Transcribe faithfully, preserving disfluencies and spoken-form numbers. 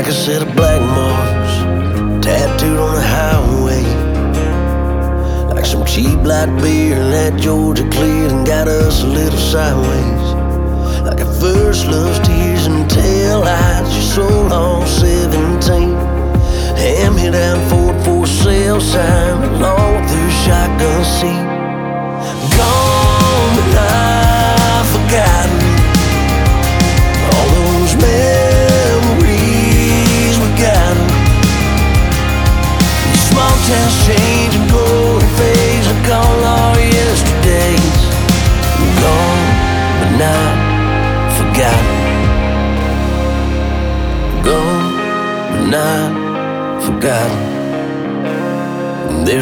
like a set of black marks tattooed on the highway, like some cheap light beer that Georgia cleared and got us a little sideways, like a first love's tears and tail lights. You're so long, seventeen. Hand me down Ford for sale sign along with her shotgun seat. Gone but not forgotten. All those memories we got. Your small towns change and grow and phase like all our yesterdays. Gone but not forgotten. Gone but not forgotten.